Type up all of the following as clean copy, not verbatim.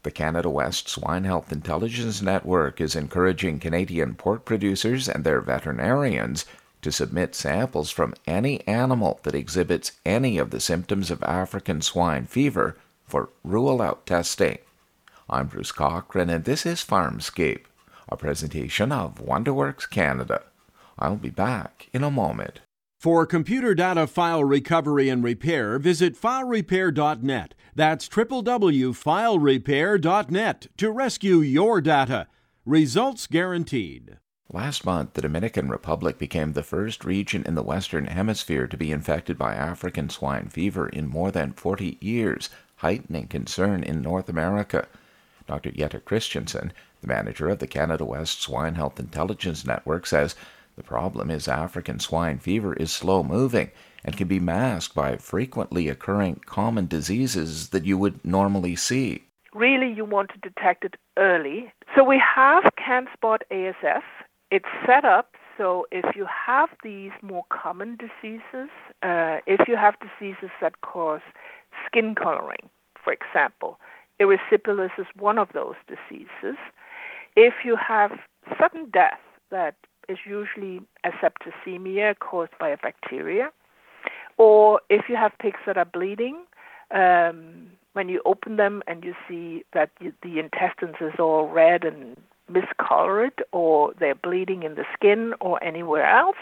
The Canada West Swine Health Intelligence Network is encouraging Canadian pork producers and their veterinarians to submit samples from any animal that exhibits any of the symptoms of African swine fever for rule-out testing. I'm Bruce Cochran, and this is Farmscape, a presentation of WonderWorks Canada. I'll be back in a moment. For computer data file recovery and repair, visit filerepair.net. That's www.filerepair.net to rescue your data. Results guaranteed. Last month, the Dominican Republic became the first region in the Western Hemisphere to be infected by African swine fever in more than 40 years, heightening concern in North America. Dr. Jette Christensen, the manager of the Canada West Swine Health Intelligence Network, says the problem is African swine fever is slow-moving and can be masked by frequently occurring common diseases that you would normally see. Really, you want to detect it early. So we have CanSpot ASF. It's set up so if you have these more common diseases, if you have diseases that cause skin coloring, for example, erysipelas is one of those diseases. If you have sudden death, that is usually a septicemia caused by a bacteria, or if you have pigs that are bleeding, when you open them and you see that the intestines is all red and miscolored, or they're bleeding in the skin or anywhere else,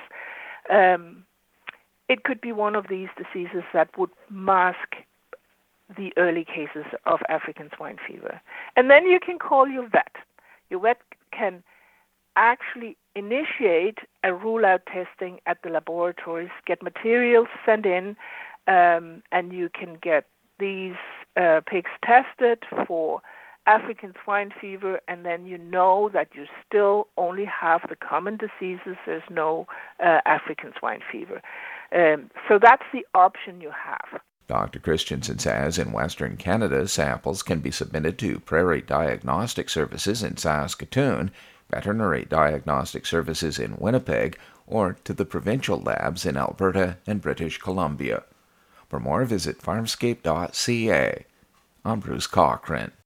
it could be one of these diseases that would mask the early cases of African swine fever. And then you can call your vet. Your vet can actually initiate a rule-out testing at the laboratories, get materials sent in, and you can get these pigs tested for African swine fever, and then you know that you still only have the common diseases. There's no African swine fever. So that's the option you have. Dr. Christensen says in Western Canada, samples can be submitted to Prairie Diagnostic Services in Saskatoon, Veterinary Diagnostic Services in Winnipeg, or to the provincial labs in Alberta and British Columbia. For more, visit farmscape.ca. I'm Bruce Cochran.